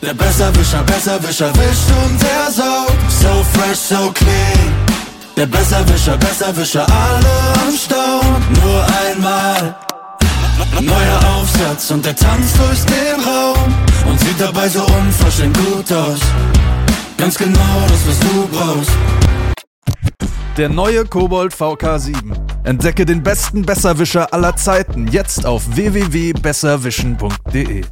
Der Besserwischer, Besserwischer wischt und er saugt. So fresh, so clean. Der Besserwischer, Besserwischer, alle am Staunen. Nur einmal. Neuer Aufsatz und der tanzt durch den Raum und sieht dabei so unverschämt gut aus. Ganz genau das, was du brauchst. Der neue Kobold VK7. Entdecke den besten Besserwischer aller Zeiten jetzt auf www.besserwischen.de.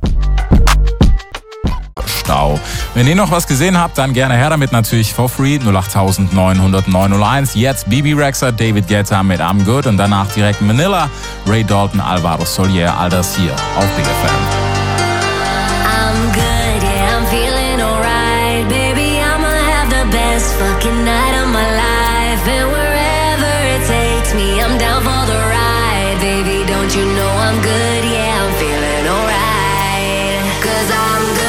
Stau. Wenn ihr noch was gesehen habt, dann gerne her damit, natürlich for free. 08900 901. Jetzt Bibi Rexha, David Guetta mit I'm Good und danach direkt Manila, Ray Dalton, Alvaro Soler, all das hier auf Big FM. I'm good, yeah, I'm feeling alright. Baby, I'ma have the best fucking night of my life. And wherever it takes me, I'm down for the ride. Baby, don't you know I'm good, yeah, I'm feeling alright. 'Cause I'm good.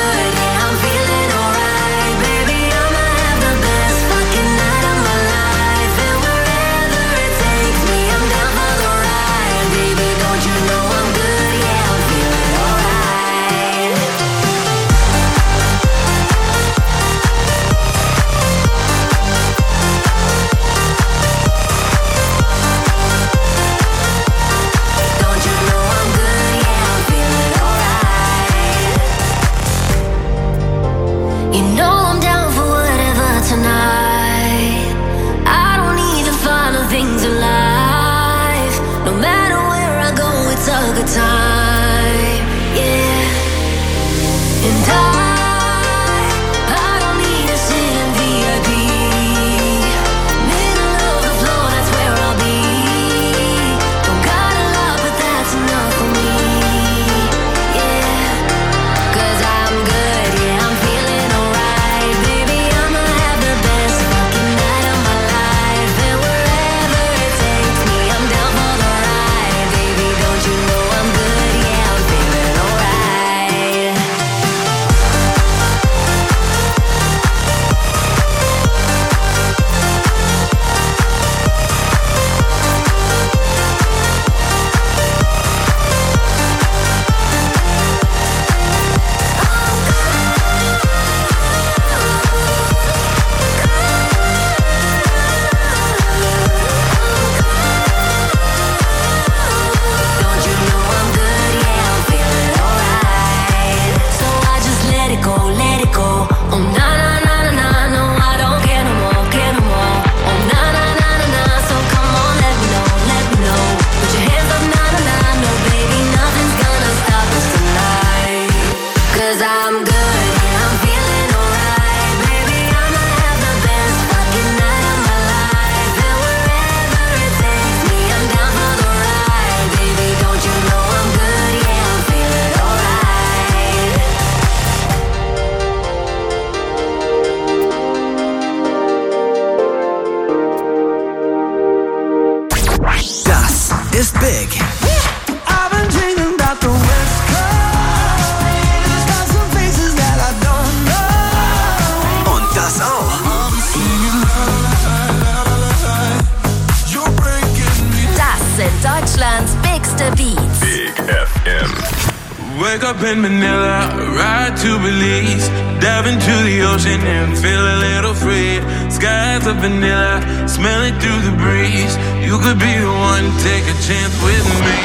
Wake up in Manila, ride to Belize, dive into the ocean and feel a little free. Skies of vanilla, smell it through the breeze. You could be the one, take a chance with me.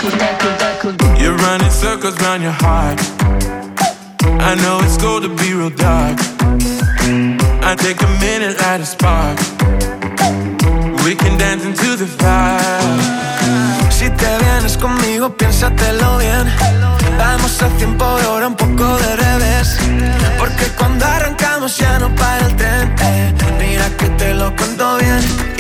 You're running circles round your heart. I know it's cold to be real dark. I take a minute, light a spark. We can dance into the fire. Si te vienes conmigo, piénsatelo bien. Damos el tiempo de ahora un poco de revés. Porque cuando arrancamos ya no para el tren. Mira que te lo cuento bien.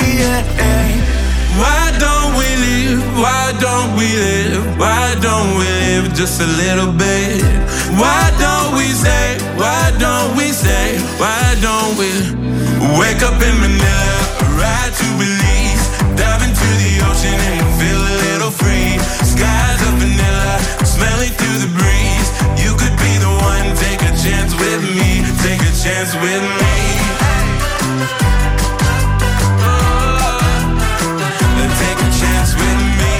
Why don't we live? Why don't we live? Why don't we live just a little bit? Why don't we say? Why don't we say? Why don't we wake up in Manila, ride to Belize, dive into the ocean and feel a little free. Skies of vanilla, smell it through the breeze. You could be the one, take a chance with me, take a chance with me. Take a chance with me.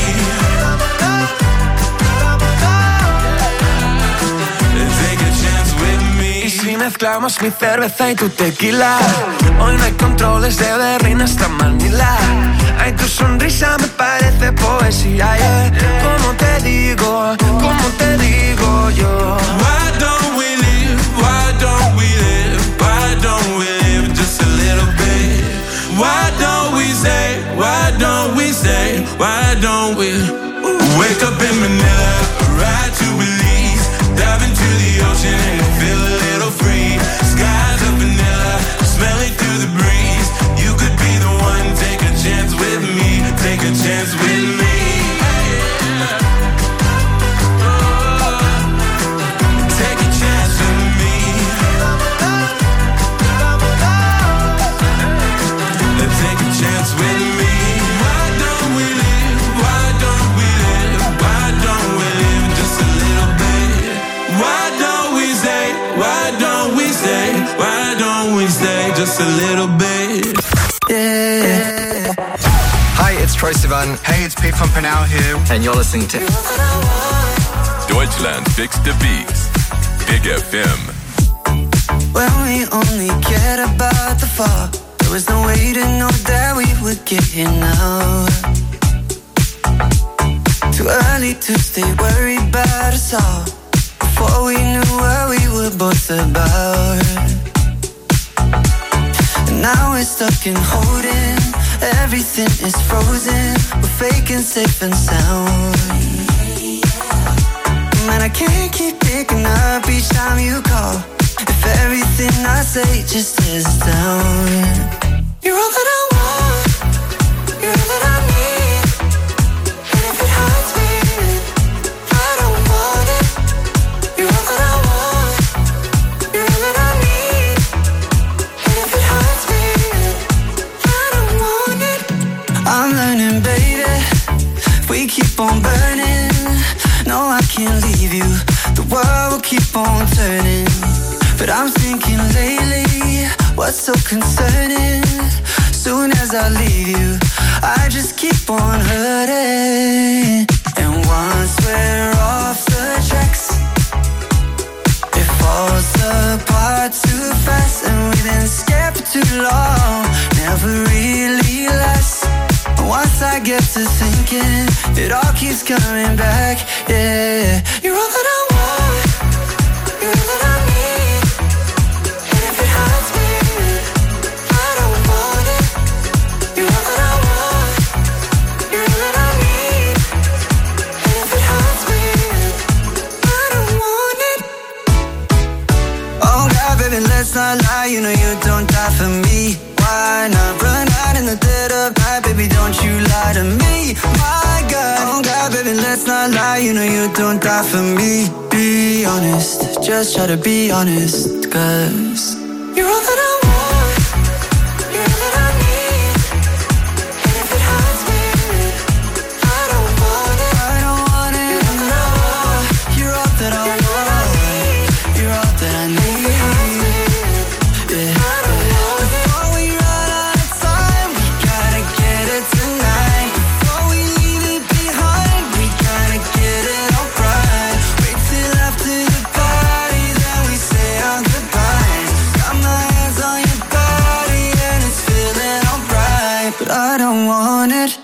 Take a chance with me. si mezclamos mi cerveza y tu tequila. Hoy no hay controles de Berlín hasta Manila. Ay, tu sonrisa me parece poesía, yeah. ¿Cómo te digo yo? Why don't we live? Why don't we live? Why don't we live just a little bit? Why don't we say? Why don't we say? Why don't we wake up in Manila, ride to Belize, dive into the ocean and feel a little free. Skies of vanilla, smell it through the breeze. You could be the one, take a chance with me, take a chance with me. Take a chance with me. Take a chance with me. Why don't we live? Why don't we live? Why don't we live just a little bit? Why don't we stay? Why don't we stay? Why don't we stay just a little bit? Yeah. Hi, it's Troye Sivan. Hey, it's Pete from Panau here. And you're listening to Deutschland fix the beats. Big FM. When we only cared about the fall, there was no way to know that we would get here now. Too early to stay worried about us all, before we knew what we were both about. And now we're stuck in holding, everything is frozen, we're faking safe and sound. Man, I can't keep picking up each time you call, if everything I say just is down. You're all that I want, you're all that I need, and if it hurts me, I don't want it. You're all that I want, you're all that I need, and if it hurts me, I don't want it. I'm learning, baby, if we keep on burning, no, I can't leave you, the world will keep on turning. But I'm thinking lately, what's so concerning? Soon as I leave you, I just keep on hurting. And once we're off the tracks, it falls apart too fast. And we've been scared for too long, never really lasts. Once I get to thinking, it all keeps coming back, yeah. You're all that I want, you're all that I need, and if it hurts me, I don't want it. You're all that I want, you're all that I need, and if it hurts me, I don't want it. Oh God, baby, let's not lie, you know you don't die for me. Why not run out in the dead of night, baby, don't you lie to me. My God, oh God, baby, let's not lie, you know you don't die for me. Be honest, just try to be honest, 'cause you're all that I want, you're all that I need, and if it hurts me, I don't want it. I don't want it. You're all that I want, you're all that I need. I don't want it.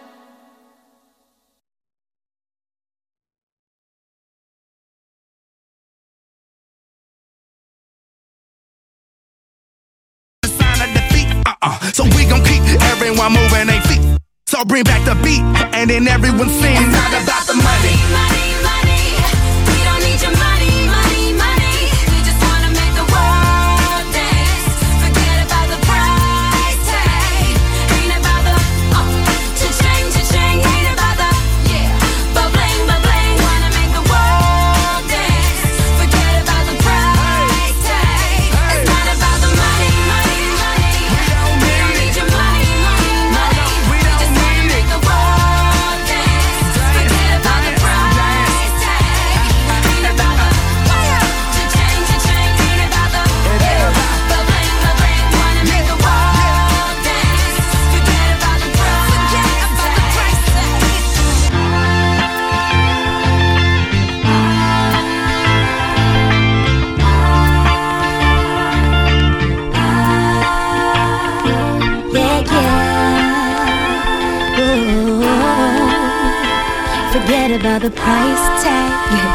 Sign of defeat. So we gon' keep everyone moving their feet. So bring back the beat, and then everyone sings. It's not about the money. Money, money. We don't need your money, money, money. We just wanna make the world dance. Forget about the price tag. Ain't about the cha-ching, cha-ching. Ain't about the ba-bling, ba-bling. Wanna make the world dance. Forget about the price tag. It's not about the money, money, money. We don't need your money, money, money. We just wanna make the world dance. Forget about the price forget about the price tag.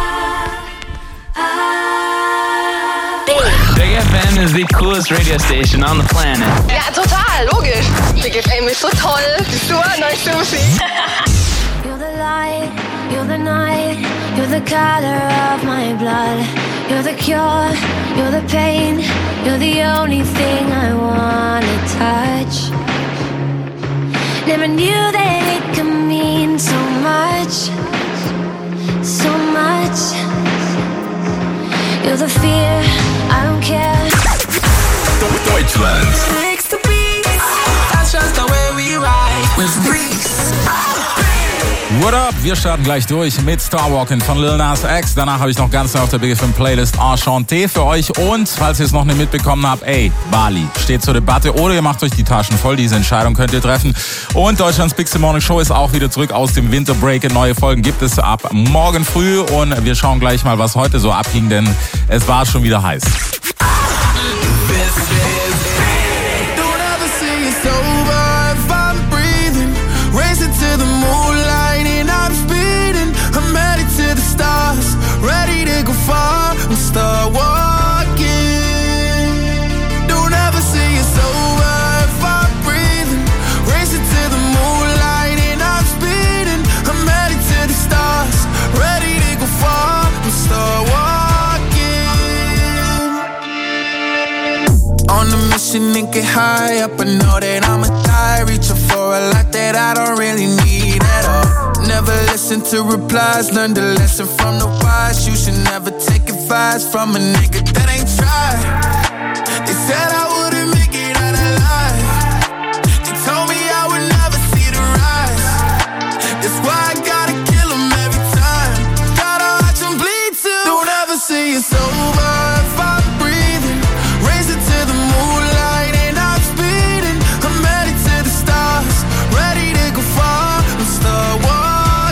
Big FM is the coolest radio station on the planet. Ja, total, logisch. Big FM ist so toll. Super, nice to see. You're the light, you're the night, you're the color of my blood. You're the cure, you're the pain, you're the only thing I wanna touch. Never knew that it could mean so much, so much. You're the fear, I don't care. Deutschland. That's just the way we ride with Breeze. What up? Wir starten gleich durch mit Star Walking von Lil Nas X. Danach habe ich noch ganz neu auf der Big FM Playlist Enchanté für euch. Und falls ihr es noch nicht mitbekommen habt, Bali steht zur Debatte oder ihr macht euch die Taschen voll. Diese Entscheidung könnt ihr treffen. Und Deutschlands Big Morning Show ist auch wieder zurück aus dem Winterbreak. Neue Folgen gibt es ab morgen früh. Und wir schauen gleich mal, was heute so abging, denn es war schon wieder heiß. Ready to go far and start walking. Don't ever say it's over if I'm breathing. Racing to the moonlight and I'm speeding. I'm headed to the stars. Ready to go far and start walking. On a mission and get high up. I know that I'ma die. Reaching for a lot that I don't really need at all. Never listen to replies, learn the lesson from the wise. You should never take advice from a nigga that ain't tried. They said I wouldn't make it out alive. They told me I would never see the rise. That's why I gotta kill them every time. Gotta watch them bleed too. Don't ever say it's over if I'm breathing. Racing to the moonlight and I'm speeding. I'm headed to the stars, ready to go far and start walking.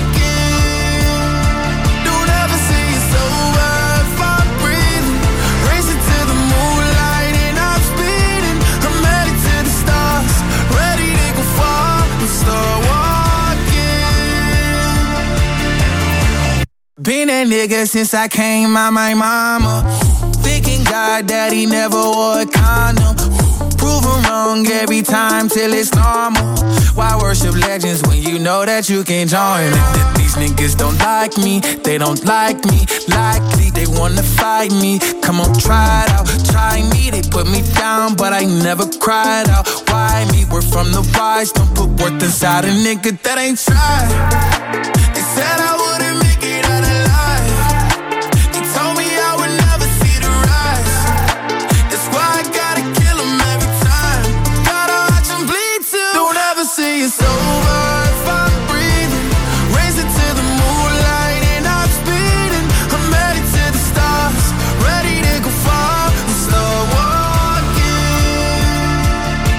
Been that nigga since I came out my mama. Thinking God that he never wore a condom. Proven wrong every time till it's normal. Why worship legends when you know that you can join? These niggas don't like me, they don't like me. Likely they wanna fight me. Come on, try it out, try me. They put me down, but I never cried out. Why me? We're from the wise, don't put worth inside a nigga that ain't tried. They said